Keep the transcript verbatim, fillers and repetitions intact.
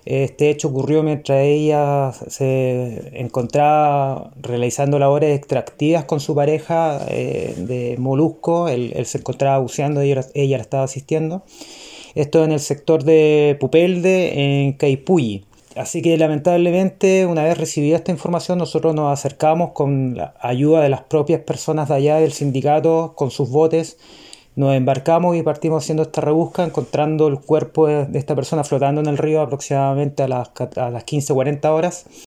Este hecho ocurrió mientras ella se encontraba realizando labores extractivas con su pareja eh, de molusco. Él, él se encontraba buceando y ella, ella la estaba asistiendo. Esto en el sector de Pupelde, en Caipulli. Así que lamentablemente, una vez recibida esta información, nosotros nos acercamos con la ayuda de las propias personas de allá del sindicato, con sus botes. Nos embarcamos y partimos haciendo esta rebusca, encontrando el cuerpo de esta persona flotando en el río aproximadamente a las, a las quince cuarenta horas.